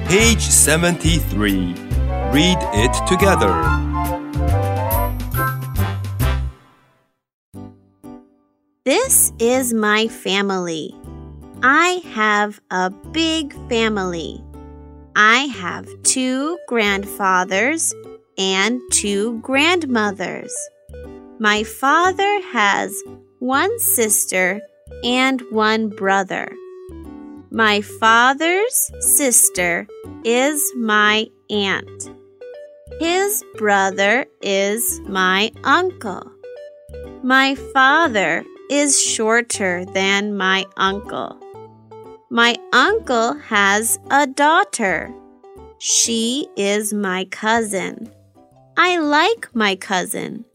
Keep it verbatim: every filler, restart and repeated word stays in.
Page seventy-three. Read it together. This is my family. I have a big family. I have two grandfathers and two grandmothers. My father has one sister and one brother. My father's sister is my aunt. His brother is my uncle. My father is shorter than my uncle. My uncle has a daughter. She is my cousin. I like my cousin.